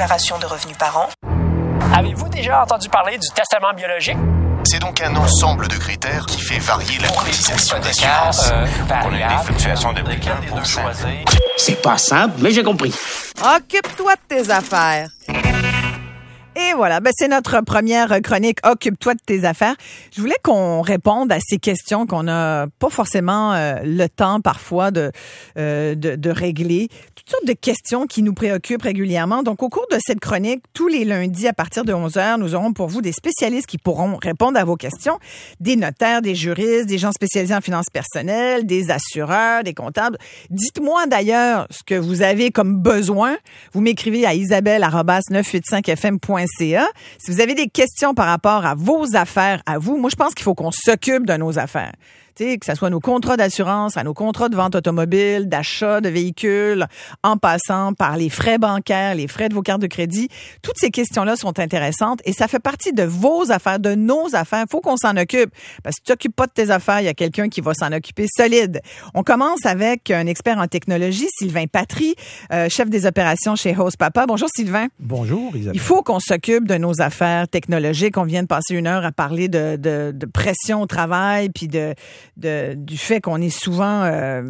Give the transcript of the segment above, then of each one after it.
déclaration de revenus par an. Avez-vous déjà entendu parler du testament biologique? C'est donc un ensemble de critères qui fait varier la cotisation d'assurance. On a des fluctuations de plus de 1%. C'est pas simple, mais j'ai compris. Occupe-toi de tes affaires. Et voilà, c'est notre première chronique « Occupe-toi de tes affaires ». Je voulais qu'on réponde à ces questions qu'on n'a pas forcément le temps parfois de régler. Toutes sortes de questions qui nous préoccupent régulièrement. Donc, au cours de cette chronique, tous les lundis à partir de 11h, nous aurons pour vous des spécialistes qui pourront répondre à vos questions. Des notaires, des juristes, des gens spécialisés en finances personnelles, des assureurs, des comptables. Dites-moi d'ailleurs ce que vous avez comme besoin. Vous m'écrivez à isabelle@985fm.ca. Si vous avez des questions par rapport à vos affaires, à vous, moi, je pense qu'il faut qu'on s'occupe de nos affaires. Que ce soit nos contrats d'assurance, à nos contrats de vente automobile, d'achat de véhicules, en passant par les frais bancaires, les frais de vos cartes de crédit. Toutes ces questions-là sont intéressantes et ça fait partie de vos affaires, de nos affaires. Il faut qu'on s'en occupe. Parce que si tu t'occupes pas de tes affaires, il y a quelqu'un qui va s'en occuper solide. On commence avec un expert en technologie, Sylvain Patry, chef des opérations chez Host Papa. Bonjour Sylvain. Bonjour Isabelle. Il faut qu'on s'occupe de nos affaires technologiques. On vient de passer 1 heure à parler de pression au travail puis du fait qu'on est souvent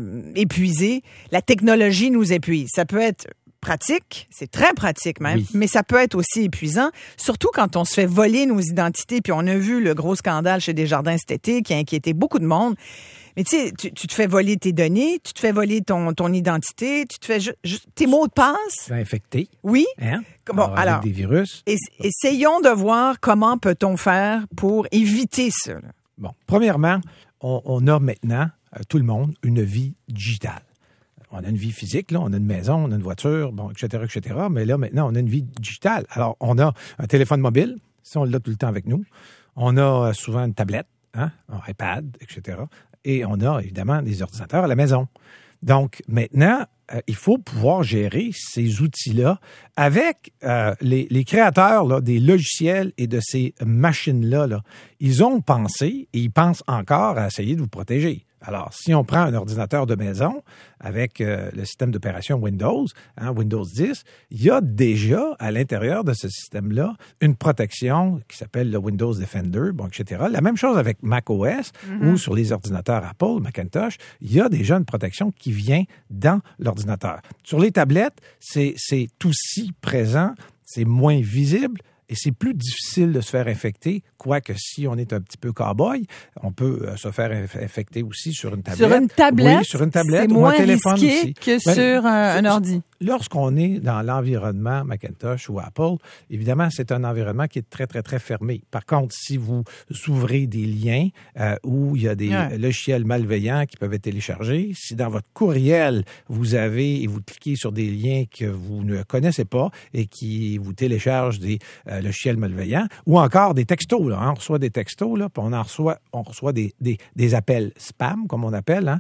épuisé. La technologie nous épuise. Ça peut être pratique, c'est très pratique même, oui. Mais ça peut être aussi épuisant, surtout quand on se fait voler nos identités. Puis on a vu le gros scandale chez Desjardins cet été qui a inquiété beaucoup de monde. Mais tu sais, tu te fais voler tes données, tu te fais voler ton identité, tu te fais juste tes mots de passe. Tu es infecté. Oui. Hein? Bon, alors, avec des virus. Essayons de voir comment peut-on faire pour éviter ça. Là. Bon, premièrement, on a maintenant, tout le monde, une vie digitale. On a une vie physique, là, on a une maison, on a une voiture, bon, etc., etc. Mais là, maintenant, on a une vie digitale. Alors, on a un téléphone mobile, si on l'a tout le temps avec nous. On a souvent une tablette, un iPad, etc. Et on a, évidemment, des ordinateurs à la maison. Donc, maintenant, il faut pouvoir gérer ces outils-là avec les créateurs là, des logiciels et de ces machines-là. Là. Ils ont pensé et ils pensent encore à essayer de vous protéger. Alors, si on prend un ordinateur de maison avec le système d'opération Windows, Windows 10, il y a déjà à l'intérieur de ce système-là une protection qui s'appelle le Windows Defender, bon, etc. La même chose avec macOS ou sur les ordinateurs Apple, Macintosh, il y a déjà une protection qui vient dans l'ordinateur. Sur les tablettes, c'est aussi présent, c'est moins visible. Et c'est plus difficile de se faire infecter, quoique si on est un petit peu cow-boy, on peut se faire infecter aussi sur une tablette. Sur une tablette? Oui, sur une tablette c'est ou moins un téléphone risqué aussi. Que sur un ordi. Lorsqu'on est dans l'environnement Macintosh ou Apple, évidemment, c'est un environnement qui est très, très, très fermé. Par contre, si vous ouvrez des liens où il y a des logiciels malveillants qui peuvent être téléchargés, si dans votre courriel, vous avez et vous cliquez sur des liens que vous ne connaissez pas et qui vous téléchargent des logiciels malveillants, ou encore des textos. Là, on reçoit des textos, là, puis on reçoit des appels spam, comme on appelle,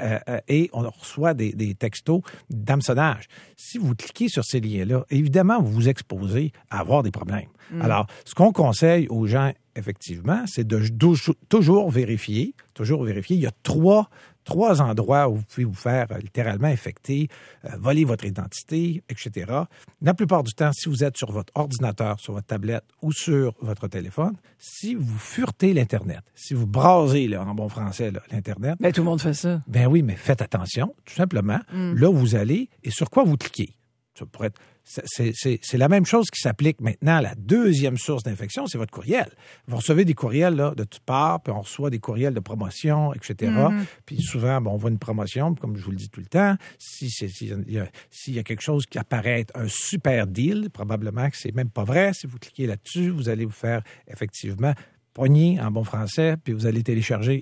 et on reçoit des textos d'hameçonnage. Si vous cliquez sur ces liens-là, évidemment, vous vous exposez à avoir des problèmes. Alors, ce qu'on conseille aux gens, effectivement, c'est de toujours vérifier. Il y a trois endroits où vous pouvez vous faire littéralement infecter, voler votre identité, etc. La plupart du temps, si vous êtes sur votre ordinateur, sur votre tablette ou sur votre téléphone, si vous furetez l'Internet, si vous brasez, là, en bon français, là, l'Internet... Mais tout le monde fait ça. Ben oui, mais faites attention, tout simplement. Là où vous allez et sur quoi vous cliquez. Ça pourrait être... C'est la même chose qui s'applique maintenant à la deuxième source d'infection, c'est votre courriel. Vous recevez des courriels là, de toutes parts, puis on reçoit des courriels de promotion, etc. Puis souvent, on voit une promotion, comme je vous le dis tout le temps. S'il y a quelque chose qui apparaît être un super deal, probablement que c'est même pas vrai. Si vous cliquez là-dessus, vous allez vous faire effectivement pogner en bon français, puis vous allez télécharger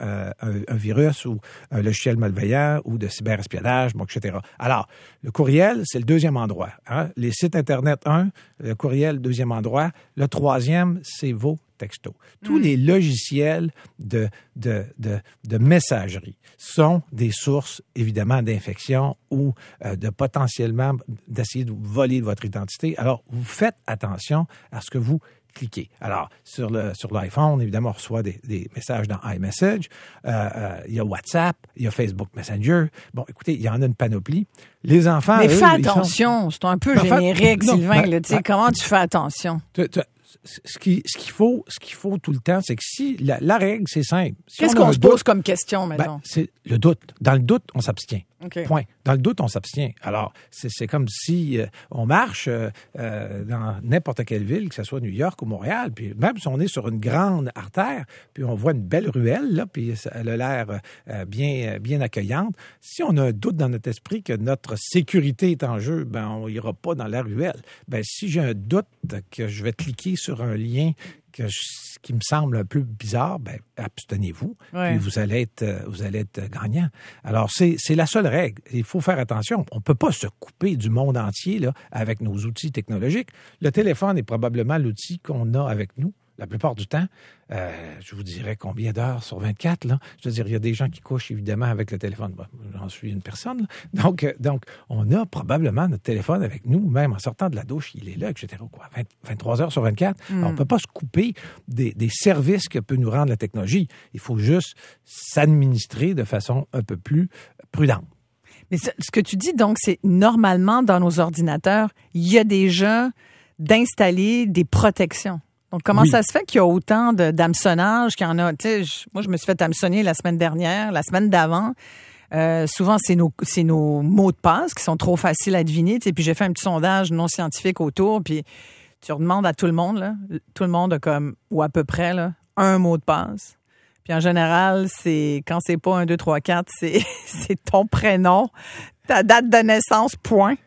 un virus ou un logiciel malveillant ou de cyberespionnage, bon, etc. Alors, le courriel, c'est le deuxième endroit. Les sites Internet, le courriel, deuxième endroit. Le troisième, c'est vos textos. Tous les logiciels de messagerie sont des sources, évidemment, d'infection ou de potentiellement d'essayer de voler votre identité. Alors, vous faites attention à ce que vous cliquer. Alors, sur l'iPhone, évidemment, on reçoit des messages dans iMessage. Il y a WhatsApp, il y a Facebook Messenger. Bon, écoutez, il y en a une panoplie. Les enfants, mais eux, fais attention, c'est un peu générique, Sylvain. Comment tu fais attention? Ce qu'il faut tout le temps, c'est que si la règle, c'est simple. Si Qu'est-ce qu'on se pose comme question, maintenant? C'est le doute. Dans le doute, on s'abstient. Okay. Point. Dans le doute, on s'abstient. Alors, c'est comme si on marche dans n'importe quelle ville, que ce soit New York ou Montréal, puis même si on est sur une grande artère, puis on voit une belle ruelle, là, puis elle a l'air bien accueillante. Si on a un doute dans notre esprit que notre sécurité est en jeu, ben on ira pas dans la ruelle. Ben si j'ai un doute que je vais cliquer sur un lien qui me semble un peu bizarre, ben abstenez-vous, puis vous allez être gagnant. Alors, c'est la seule règle. Il faut faire attention. On ne peut pas se couper du monde entier là, avec nos outils technologiques. Le téléphone est probablement l'outil qu'on a avec nous la plupart du temps. Je vous dirais combien d'heures sur 24, là. Je veux dire, il y a des gens qui couchent, évidemment, avec le téléphone. Bon, j'en suis une personne, là. Donc, on a probablement notre téléphone avec nous, même en sortant de la douche, il est là, etc. 23 heures sur 24. Alors, on ne peut pas se couper des services que peut nous rendre la technologie. Il faut juste s'administrer de façon un peu plus prudente. Mais ce que tu dis, donc, c'est normalement, dans nos ordinateurs, il y a déjà d'installer des protections. Donc, comment ça se fait qu'il y a autant d'hameçonnage qu'il y en a? Moi, je me suis fait hameçonner la semaine dernière, la semaine d'avant. Souvent, c'est nos mots de passe qui sont trop faciles à deviner. Puis j'ai fait un petit sondage non scientifique autour. Puis tu demandes à tout le monde, là, tout le monde a comme, ou à peu près, là, un mot de passe. Puis en général, quand c'est pas 1, 2, 3, 4, c'est ton prénom, ta date de naissance, point.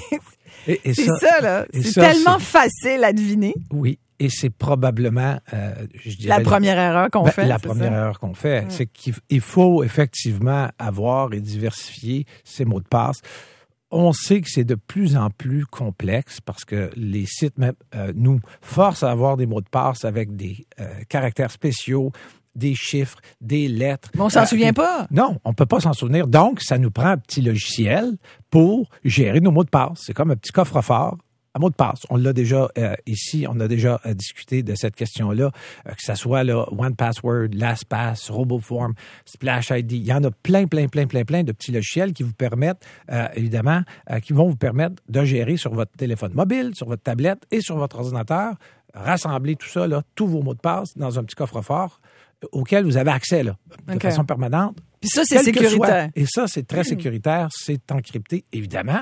C'est ça, là. C'est tellement facile à deviner. Oui. Et c'est probablement, je dirais... La première erreur qu'on fait. La première erreur qu'on fait, c'est qu'il faut effectivement avoir et diversifier ces mots de passe. On sait que c'est de plus en plus complexe parce que les sites nous forcent à avoir des mots de passe avec des caractères spéciaux, des chiffres, des lettres. Mais on s'en souvient pas. Non, on peut pas s'en souvenir. Donc, ça nous prend un petit logiciel pour gérer nos mots de passe. C'est comme un petit coffre-fort. Un mot de passe. On l'a déjà ici, on a déjà discuté de cette question-là, que ça soit là, OnePassword, LastPass, RoboForm, Splash ID. Il y en a plein de petits logiciels qui vous permettent, évidemment, qui vont vous permettre de gérer sur votre téléphone mobile, sur votre tablette et sur votre ordinateur, rassembler tout ça, là, tous vos mots de passe dans un petit coffre-fort auquel vous avez accès là, de façon permanente. Puis ça, c'est sécuritaire. Et ça, c'est très sécuritaire, c'est encrypté, évidemment.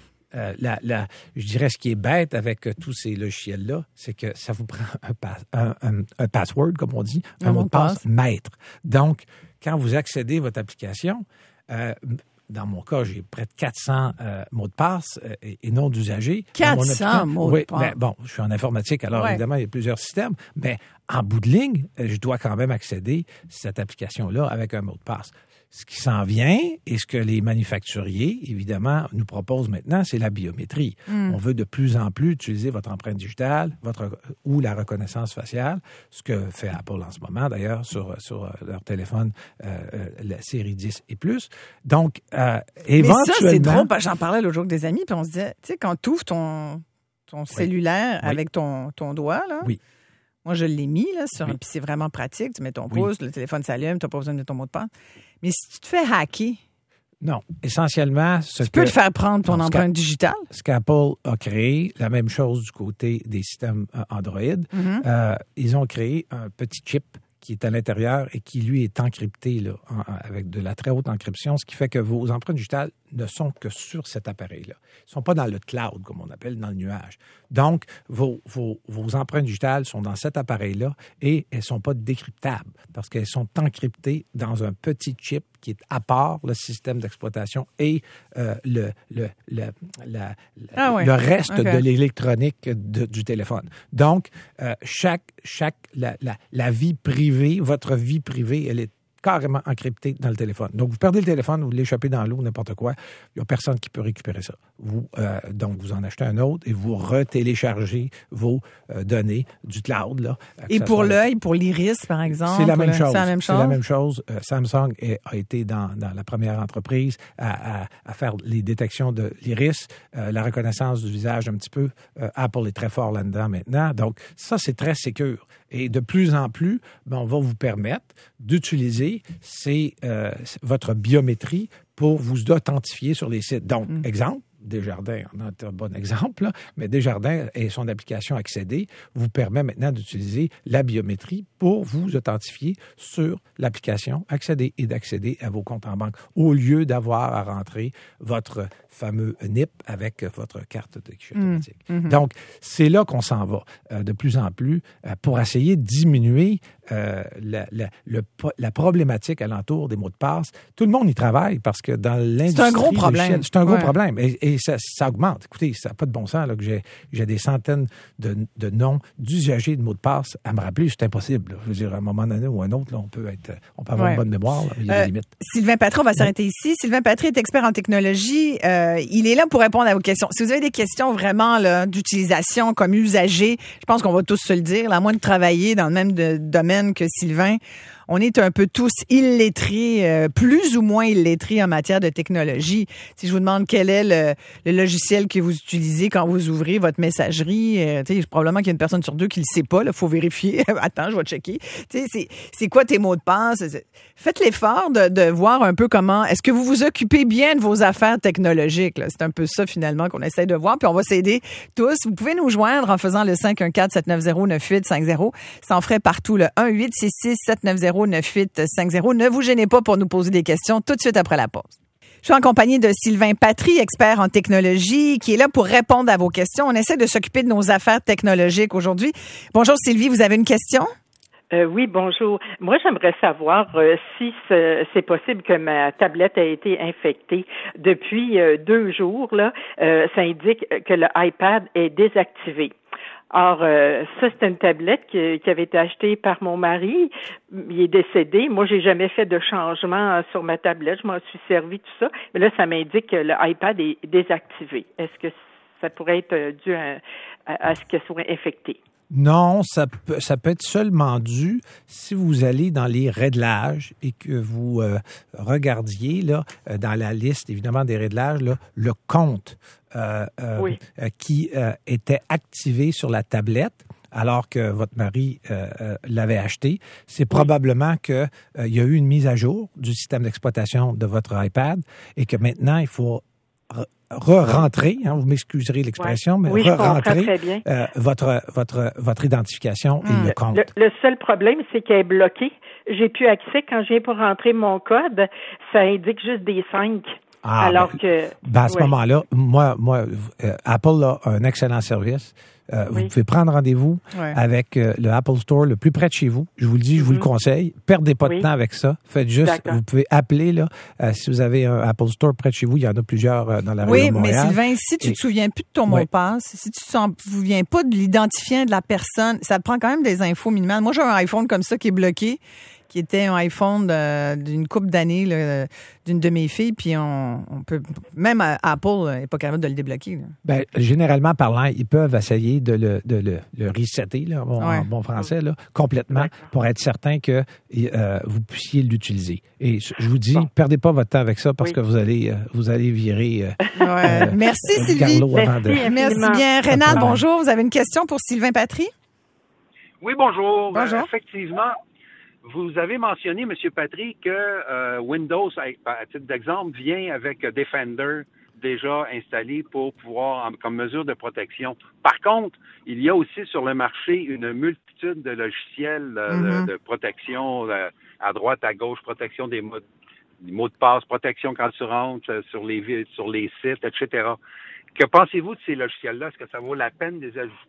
Je dirais ce qui est bête avec tous ces logiciels-là, c'est que ça vous prend un password, comme on dit, un mot de passe maître. Donc, quand vous accédez à votre application, dans mon cas, j'ai près de 400 mots de passe et non d'usagers. 400 mots de passe? Ben, bon, je suis en informatique, alors évidemment, il y a plusieurs systèmes, mais en bout de ligne, je dois quand même accéder à cette application-là avec un mot de passe. Ce qui s'en vient et ce que les manufacturiers, évidemment, nous proposent maintenant, c'est la biométrie. On veut de plus en plus utiliser votre empreinte digitale ou la reconnaissance faciale, ce que fait Apple en ce moment, d'ailleurs, sur leur téléphone, la série 10 et plus. Donc, éventuellement... Mais ça, c'est drôle, parce que j'en parlais l'autre jour avec des amis, puis on se disait, tu sais, quand tu ouvres ton cellulaire avec ton doigt, là... Oui. Moi, je l'ai mis, là, puis c'est vraiment pratique. Tu mets ton pouce, le téléphone s'allume, tu n'as pas besoin de ton mot de passe. Mais si tu te fais hacker... Non. Essentiellement, tu peux te faire prendre ton empreinte digitale. Ce qu'Apple a créé, la même chose du côté des systèmes Android. Ils ont créé un petit chip qui est à l'intérieur et qui, lui, est encrypté là, avec de la très haute encryption, ce qui fait que vos empreintes digitales ne sont que sur cet appareil-là. Ils ne sont pas dans le cloud, comme on appelle, dans le nuage. Donc, vos empreintes digitales sont dans cet appareil-là et elles ne sont pas décryptables parce qu'elles sont encryptées dans un petit chip qui est à part le système d'exploitation et le reste de l'électronique du téléphone. Donc, la vie privée, votre vie privée, elle est carrément encrypté dans le téléphone. Donc, vous perdez le téléphone, vous l'échappez dans l'eau, n'importe quoi. Il n'y a personne qui peut récupérer ça. Donc, vous en achetez un autre et vous retéléchargez vos données du cloud. Là, et pour l'œil, pour l'iris, par exemple? C'est la même chose. C'est la même chose. C'est la même chose. Samsung a été dans la première entreprise à faire les détections de l'iris, la reconnaissance du visage un petit peu. Apple est très fort là-dedans maintenant. Donc, ça, c'est très sécure. Et de plus en plus, on va vous permettre d'utiliser votre biométrie pour vous authentifier sur les sites. Donc, exemple, Desjardins, on a un bon exemple, là, mais Desjardins et son application Accéder vous permet maintenant d'utiliser la biométrie pour vous authentifier sur l'application Accéder et d'accéder à vos comptes en banque au lieu d'avoir à rentrer votre fameux NIP avec votre carte de guichet automatique. Donc, c'est là qu'on s'en va de plus en plus pour essayer de diminuer la problématique alentour des mots de passe. Tout le monde y travaille parce que dans l'industrie... C'est un gros problème. C'est un gros problème. Et ça augmente. Écoutez, ça n'a pas de bon sens là, que j'ai des centaines de noms d'usagers de mots de passe à me rappeler. C'est impossible. Là. Je veux dire, à un moment donné ou à un autre, là, on peut avoir une bonne mémoire. Là, mais il y a des limites. Sylvain Patry, on va s'arrêter ici. Sylvain Patry est expert en technologie. Il est là pour répondre à vos questions. Si vous avez des questions vraiment là, d'utilisation comme usager, je pense qu'on va tous se le dire, là, à moins de travailler dans le même domaine que Sylvain, on est un peu tous illettrés, plus ou moins illettrés en matière de technologie. Si je vous demande quel est le logiciel que vous utilisez quand vous ouvrez votre messagerie, probablement qu'il y a une personne sur deux qui le sait pas. Il faut vérifier. Attends, je vais checker. C'est quoi tes mots de passe? Faites l'effort de voir un peu comment... Est-ce que vous vous occupez bien de vos affaires technologiques? Là? C'est un peu ça, finalement, qu'on essaie de voir. Puis on va s'aider tous. Vous pouvez nous joindre en faisant le 514-790-9850. Ça en ferait partout, le 1-866-790-9850. Ne vous gênez pas pour nous poser des questions tout de suite après la pause. Je suis en compagnie de Sylvain Patry, expert en technologie, qui est là pour répondre à vos questions. On essaie de s'occuper de nos affaires technologiques aujourd'hui. Bonjour Sylvie, vous avez une question? Oui, bonjour. Moi, j'aimerais savoir si c'est possible que ma tablette a été infectée. Depuis 2 jours, là, ça indique que le iPad est désactivé. Or, ça, c'est une tablette qui avait été achetée par mon mari. Il est décédé. Moi, j'ai jamais fait de changement sur ma tablette. Je m'en suis servi, tout ça. Mais là, ça m'indique que le iPad est désactivé. Est-ce que ça pourrait être dû à ce qu'elle soit infectée? Non, ça peut être seulement dû si vous allez dans les réglages et que vous regardiez là dans la liste, évidemment, des réglages, là, le compte qui était activé sur la tablette alors que votre mari l'avait acheté. C'est probablement qu'il y a eu une mise à jour du système d'exploitation de votre iPad et que maintenant, il faut re-rentrer, vous m'excuserez l'expression, mais re-rentrer votre identification et le compte. Le seul problème, c'est qu'elle est bloquée. J'ai plus accès. Quand je viens pour rentrer mon code, ça indique juste des 5. Alors à ce moment-là, moi, Apple a un excellent service. Vous pouvez prendre rendez-vous avec le Apple Store le plus près de chez vous. Je vous le dis, je vous le conseille. Perdez pas de temps avec ça. Faites juste, vous pouvez appeler là. Si vous avez un Apple Store près de chez vous, il y en a plusieurs dans la région de Montréal. Oui, mais Sylvain, si tu te souviens plus de ton mot de passe, si tu te souviens pas de l'identifiant de la personne, ça te prend quand même des infos minimales. Moi, j'ai un iPhone comme ça qui est bloqué, qui était un iPhone d'une couple d'années là, d'une de mes filles, puis on peut même Apple n'est pas capable de le débloquer. Là. Ben, généralement parlant, ils peuvent essayer de le resetter là, en bon français là, complètement pour être certain que vous puissiez l'utiliser. Et je vous dis, perdez pas votre temps avec ça parce que vous allez virer. Merci Sylvie. Merci bien. Rénal, bonjour. Vous avez une question pour Sylvain Patry? Oui, bonjour. Bonjour. Effectivement. Vous avez mentionné, M. Patry, que Windows, à titre d'exemple, vient avec Defender déjà installé pour pouvoir, comme mesure de protection. Par contre, il y a aussi sur le marché une multitude de logiciels de protection à droite, à gauche, protection des mots de passe, protection quand tu rentres sur les sites, etc. Que pensez-vous de ces logiciels-là? Est-ce que ça vaut la peine de les ajouter?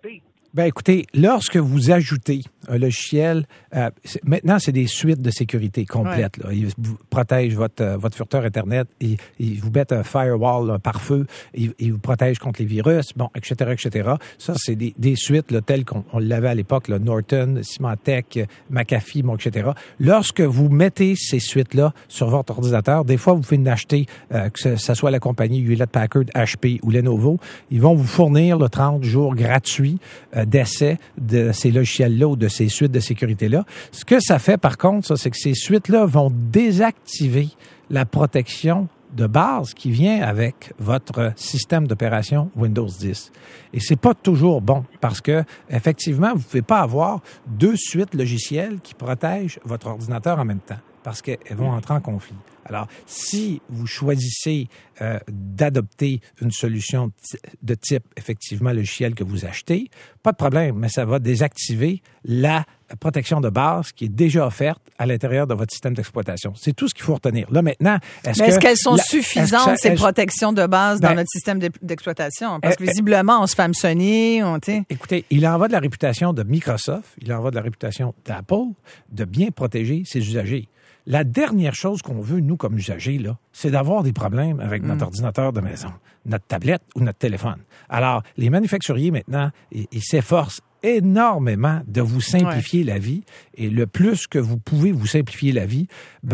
Ben écoutez, lorsque vous ajoutez un logiciel, maintenant c'est des suites de sécurité complètes. Là. Ils vous protègent votre furteur Internet, ils vous mettent un firewall, un pare-feu, ils vous protègent contre les virus, bon, etc., etc. Ça, c'est des suites là, telles qu'on l'avait à l'époque, là, Norton, Symantec, McAfee, bon, etc. Lorsque vous mettez ces suites-là sur votre ordinateur, des fois vous pouvez en acheter, que ce soit la compagnie Hewlett-Packard, HP ou Lenovo, ils vont vous fournir le 30 jours gratuits d'essai de ces logiciels-là ou de ces suites de sécurité-là. Ce que ça fait, par contre, ça, c'est que ces suites-là vont désactiver la protection de base qui vient avec votre système d'opération Windows 10. Et c'est pas toujours bon parce que, effectivement, vous pouvez pas avoir 2 suites logicielles qui protègent votre ordinateur en même temps parce qu'elles vont entrer en conflit. Alors, si vous choisissez d'adopter une solution de type, effectivement, logiciel que vous achetez, pas de problème, mais ça va désactiver la protection de base qui est déjà offerte à l'intérieur de votre système d'exploitation. C'est tout ce qu'il faut retenir. Là, maintenant, est-ce qu'elles sont suffisantes, ces protections de base dans notre système d'exploitation? Parce que visiblement, on se fait hameçonner. Écoutez, il en va de la réputation de Microsoft, il en va de la réputation d'Apple de bien protéger ses usagers. La dernière chose qu'on veut, nous, comme usagers, là, c'est d'avoir des problèmes avec notre ordinateur de maison, notre tablette ou notre téléphone. Alors, les manufacturiers, maintenant, ils s'efforcent énormément de vous simplifier la vie. Et le plus que vous pouvez vous simplifier la vie,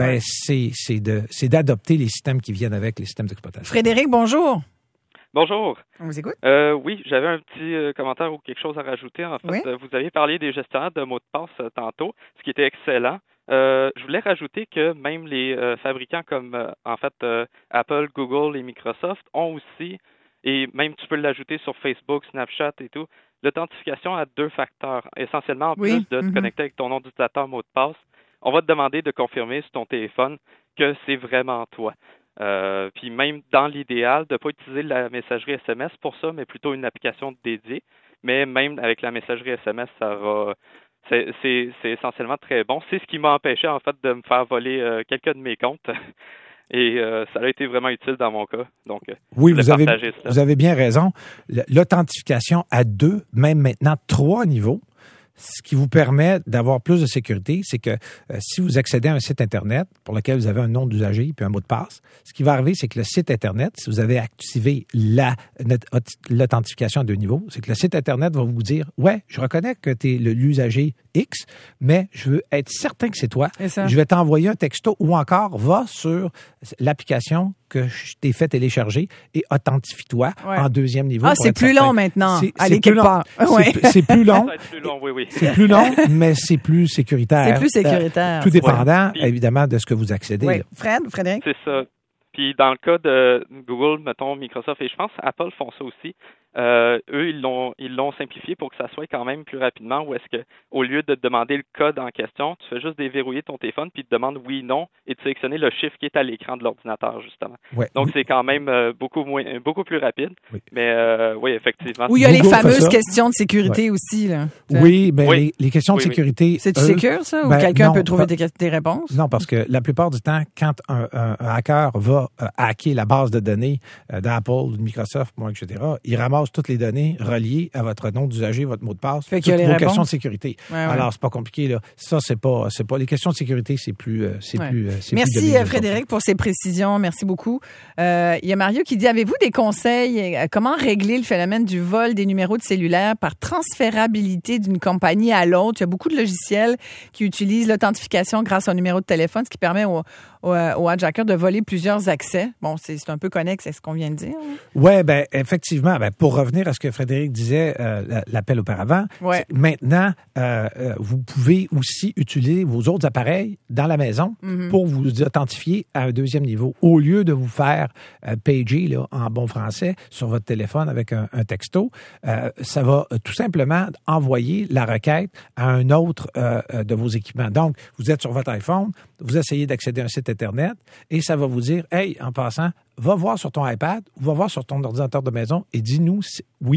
c'est d'adopter les systèmes qui viennent avec les systèmes d'exploitation. Frédéric, bonjour. Bonjour. On vous écoute? Oui, j'avais un petit commentaire ou quelque chose à rajouter. En fait, oui? Vous aviez parlé des gestionnaires de mots de passe tantôt, ce qui était excellent. Je voulais rajouter que même les fabricants comme Apple, Google et Microsoft ont aussi, et même tu peux l'ajouter sur Facebook, Snapchat et tout, l'authentification à 2 facteurs. Essentiellement, en plus de te connecter avec ton nom d'utilisateur mot de passe, on va te demander de confirmer sur ton téléphone que c'est vraiment toi. Puis même dans l'idéal, de ne pas utiliser la messagerie SMS pour ça, mais plutôt une application dédiée. Mais même avec la messagerie SMS, ça va... C'est essentiellement très bon. C'est ce qui m'a empêché, en fait, de me faire voler quelques de mes comptes. Et ça a été vraiment utile dans mon cas. Donc, oui, vous avez bien raison. L'authentification à 2, même maintenant 3 niveaux, ce qui vous permet d'avoir plus de sécurité, c'est que si vous accédez à un site Internet pour lequel vous avez un nom d'usager puis un mot de passe, ce qui va arriver, c'est que le site Internet, si vous avez activé l'authentification à 2 niveaux, c'est que le site Internet va vous dire « Ouais, je reconnais que tu es l'usager X, mais je veux être certain que c'est toi. Je vais t'envoyer un texto ou encore va sur l'application que je t'ai fait télécharger et authentifie-toi en 2e niveau. C'est plus long maintenant. Allez, quelque part. C'est plus long. Oui. C'est plus long, mais c'est plus sécuritaire. C'est plus sécuritaire. Tout dépendant, évidemment, de ce que vous accédez. Oui. Frédéric? C'est ça. Puis dans le cas de Google, mettons, Microsoft et je pense Apple font ça aussi. Eux, ils l'ont simplifié pour que ça soit quand même plus rapidement, où est-ce que, au lieu de te demander le code en question, tu fais juste déverrouiller ton téléphone puis te demandes oui, non, et de sélectionner le chiffre qui est à l'écran de l'ordinateur, justement. Ouais. Donc, c'est quand même beaucoup plus rapide. Oui. Mais oui, effectivement. Où il y a les fameuses questions de sécurité aussi, là. Oui, mais les questions de sécurité... C'est-tu sécure, ça? Ou quelqu'un peut trouver des réponses? Non, parce que la plupart du temps, quand un hacker va hacker la base de données d'Apple ou de Microsoft, etc., il ramasse toutes les données reliées à votre nom d'usager, votre mot de passe, toutes vos questions de sécurité. Alors, c'est pas compliqué, là. Ça, c'est pas les questions de sécurité, c'est plus Merci, Frédéric, pour ces précisions. Merci beaucoup. Il y a Mario qui dit, avez-vous des conseils? Comment régler le phénomène du vol des numéros de cellulaire par transférabilité d'une compagnie à l'autre? Il y a beaucoup de logiciels qui utilisent l'authentification grâce au numéro de téléphone, ce qui permet aux hijackers de voler plusieurs accès. Bon, c'est un peu connexe à ce qu'on vient de dire. Oui, effectivement. Pour revenir à ce que Frédéric disait, l'appel auparavant, maintenant, vous pouvez aussi utiliser vos autres appareils dans la maison pour vous authentifier à un 2e niveau. Au lieu de vous faire pager, là, en bon français, sur votre téléphone avec un texto, ça va tout simplement envoyer la requête à un autre de vos équipements. Donc, vous êtes sur votre iPhone, vous essayez d'accéder à un site Internet et ça va vous dire, hey, en passant, va voir sur ton iPad ou va voir sur ton ordinateur de maison et dis-nous oui,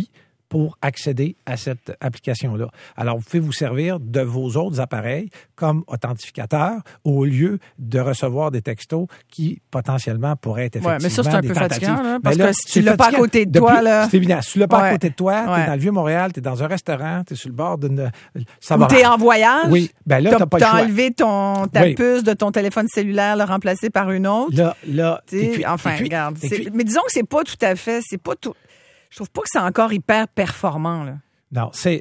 pour accéder à cette application-là. Alors, vous pouvez vous servir de vos autres appareils comme authentificateur au lieu de recevoir des textos qui, potentiellement, pourraient être effectivement mais ça, c'est un peu tentatives. fatigant, là, parce Mais là, que si tu l'as pas à côté de toi, là... C'est évident. Si tu l'as pas à Ouais. côté de toi, Ouais. t'es dans le Vieux-Montréal, t'es dans un restaurant, t'es sur le bord d'une... Ça Ou va t'es mal. en voyage, Oui, ben là, t'as pas le choix. enlevé ta Oui. puce de ton téléphone cellulaire, le remplacé par une autre. Là, Tu sais, t'es cuit, enfin, t'es cuit, regarde. t'es cuit. Mais disons que c'est pas tout à fait, c'est pas tout. Je trouve pas que c'est encore hyper performant, là. Non, c'est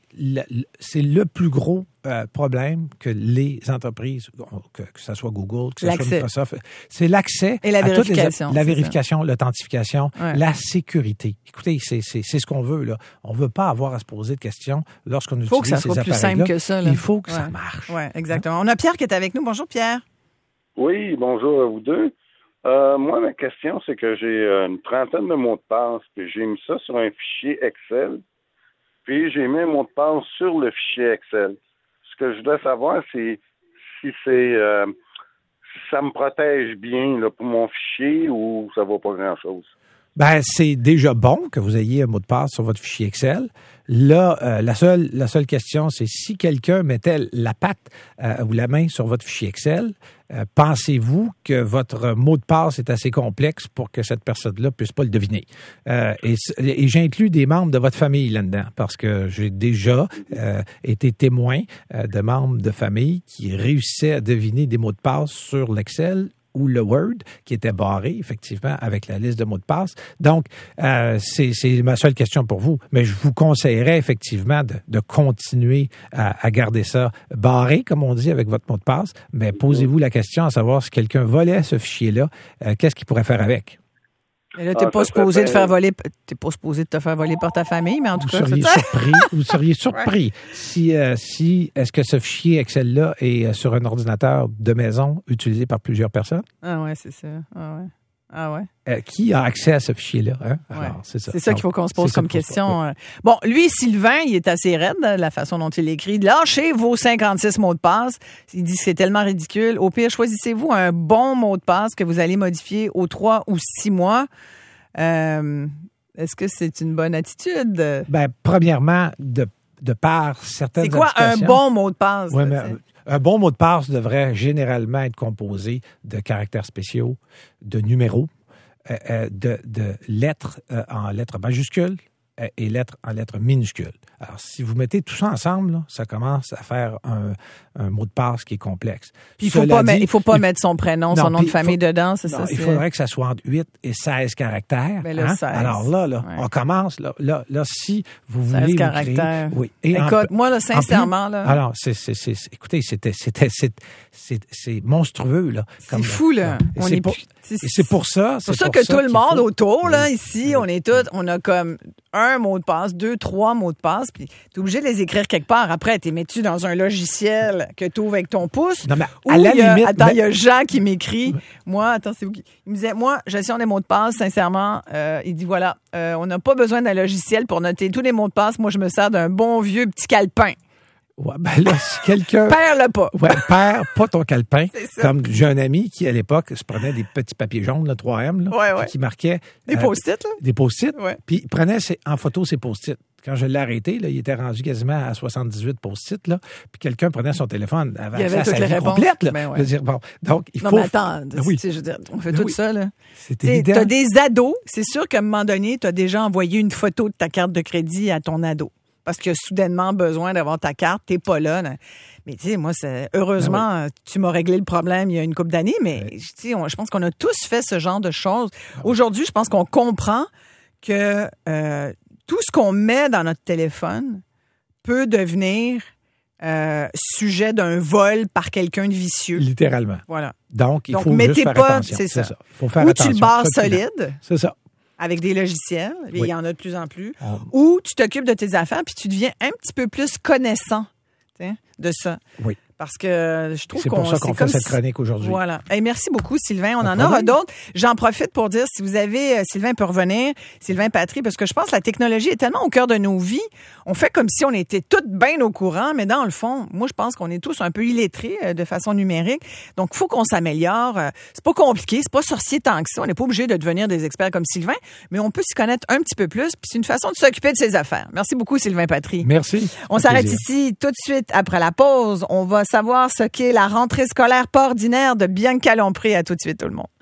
le plus gros problème que les entreprises, que ce soit Google, que ce soit L'accès. Microsoft, c'est l'accès Et la à toutes vérification, la c'est vérification, l'authentification, Ouais. la sécurité. Écoutez, c'est ce qu'on veut là. On veut pas avoir à se poser de questions lorsqu'on utilise Il faut que ça ces soit plus appareils-là. simple que ça, là. Il faut que Ouais. ça marche. Oui, exactement. On a Pierre qui est avec nous. Bonjour, Pierre. Oui, bonjour à vous deux. Moi, ma question, c'est que j'ai une trentaine de mots de passe, puis j'ai mis ça sur un fichier Excel, puis j'ai mis un mot de passe sur le fichier Excel. Ce que je voudrais savoir, c'est si ça me protège bien là, pour mon fichier ou ça vaut pas grand-chose. Ben, c'est déjà bon que vous ayez un mot de passe sur votre fichier Excel. Là, la seule question, c'est si quelqu'un mettait la patte ou la main sur votre fichier Excel, pensez-vous que votre mot de passe est assez complexe pour que cette personne-là puisse pas le deviner? Et j'inclus des membres de votre famille là-dedans, parce que j'ai déjà été témoin de membres de famille qui réussissaient à deviner des mots de passe sur l'Excel ou le Word, qui était barré, effectivement, avec la liste de mots de passe. Donc, c'est ma seule question pour vous. Mais je vous conseillerais, effectivement, de continuer à garder ça barré, comme on dit, avec votre mot de passe. Mais posez-vous la question à savoir si quelqu'un volait ce fichier-là, qu'est-ce qu'il pourrait faire avec? Et là, t'es pas supposé de te faire voler par ta famille, mais en tout cas, Vous seriez surpris si est-ce que ce fichier Excel-là est sur un ordinateur de maison utilisé par plusieurs personnes? Ah ouais, c'est ça. Ah ouais. Qui a accès à ce fichier-là? Hein? Ouais. Alors, c'est ça. C'est ça qu'il faut qu'on se pose C'est ça comme qu'il faut se question. poser. Bon, lui, Sylvain, il est assez raide, la façon dont il écrit. Lâchez vos 56 mots de passe. Il dit que c'est tellement ridicule. Au pire, choisissez-vous un bon mot de passe que vous allez modifier aux 3 ou 6 mois. Est-ce que c'est une bonne attitude? Ben, premièrement, de par certaines C'est quoi applications, un bon mot de passe? Ouais, là, mais un bon mot de passe devrait généralement être composé de caractères spéciaux, de numéros, de lettres en lettres majuscules et lettres en lettres minuscules. Alors, si vous mettez tout ça ensemble, là, ça commence à faire un mot de passe qui est complexe. Puis il faut pas mettre son prénom, son nom de famille dedans, c'est ça? Il faudrait que ça soit entre 8 et 16 caractères. Ben là, 16. Alors là, on commence. Là, si vous voulez... 16 caractères. Oui. Écoute, moi, là, sincèrement, là... Alors, écoutez, c'est monstrueux, là. C'est fou, là. C'est pour ça... C'est pour ça que tout le monde autour, là, ici, on a comme un mot de passe, 2, 3 mots de passe, puis t'es obligé de les écrire quelque part. Après, t'es mets-tu dans un logiciel que tu ouvres avec ton pouce? Non, mais ou à la limite... Attends, il y a Jean qui m'écrit. Moi, attends, c'est vous qui... Il me disait, moi, gestion des mots de passe, sincèrement, il dit, voilà, on n'a pas besoin d'un logiciel pour noter tous les mots de passe. Moi, je me sers d'un bon vieux petit calepin. Ouais, ben là, si quelqu'un... Perds-le pas. Ouais, perds pas ton calepin. C'est ça. Comme j'ai un ami qui, à l'époque, se prenait des petits papiers jaunes, là, 3M, là, Ouais. qui marquait... Des post-it, là? Des post-it. Ouais. Puis il prenait en photo ses post-it. Quand je l'ai arrêté, là, il était rendu quasiment à 78 post-it, là. Puis quelqu'un prenait son téléphone, avait Il y avait accès à toutes sa les vie réponses. complète, là. Ben ouais. Je veux dire, bon, donc, il Non, faut... mais attends, Oui. je veux dire, on fait Ben tout oui. ça, là. C'est évident. T'as des ados, c'est sûr qu'à un moment donné, t'as déjà envoyé une photo de ta carte de crédit à ton ado. Parce qu'il a soudainement besoin d'avoir ta carte, t'es pas là. Mais tu sais, moi, heureusement, tu m'as réglé le problème il y a une couple d'années, mais je pense qu'on a tous fait ce genre de choses. Aujourd'hui, je pense qu'on comprend que tout ce qu'on met dans notre téléphone peut devenir sujet d'un vol par quelqu'un de vicieux. Littéralement. Voilà. Donc, il faut mettez juste faire pas, attention. c'est ça. Il faut faire Ou attention. tu le barres Ça, solide. C'est ça. Avec des logiciels, Oui. il y en a de plus en plus, ou tu t'occupes de tes affaires puis tu deviens un petit peu plus connaissant de ça. Oui. Parce que je trouve c'est pour ça qu'on fait cette chronique aujourd'hui. Voilà. Hey, merci beaucoup, Sylvain. On en aura d'autres. J'en profite pour dire, si vous avez, Sylvain peut revenir, Sylvain Patry, parce que je pense que la technologie est tellement au cœur de nos vies. On fait comme si on était toutes bien au courant, mais dans le fond, moi, je pense qu'on est tous un peu illettrés de façon numérique. Donc, il faut qu'on s'améliore. C'est pas compliqué, c'est pas sorcier tant que ça. On n'est pas obligé de devenir des experts comme Sylvain, mais on peut s'y connaître un petit peu plus, puis c'est une façon de s'occuper de ses affaires. Merci beaucoup, Sylvain Patry. Merci. On s'arrête ici tout de suite après la pause. On va savoir ce qu'est la rentrée scolaire pas ordinaire de Bianca Lompré. À tout de suite, tout le monde.